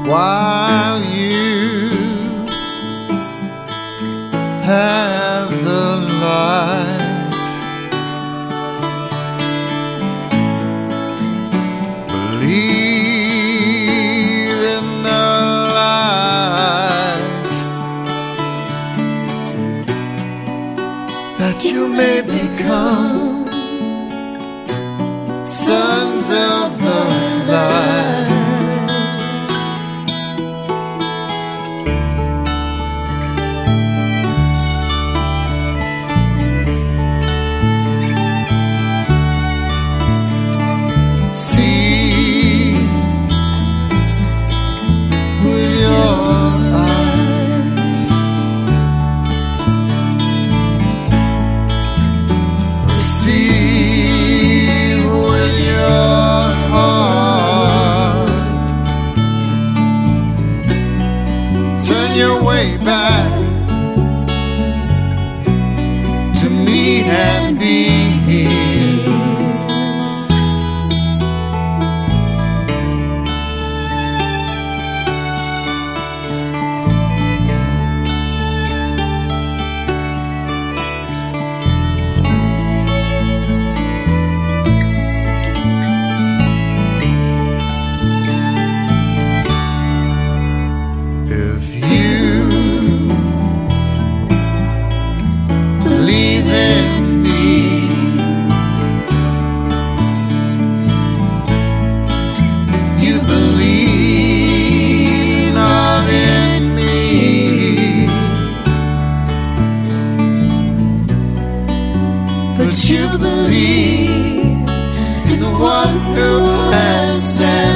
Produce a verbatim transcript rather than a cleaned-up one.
while you have the light. Believe in the light that you may become sons of the light. Your way back to me and be here. But you believe in the one who has said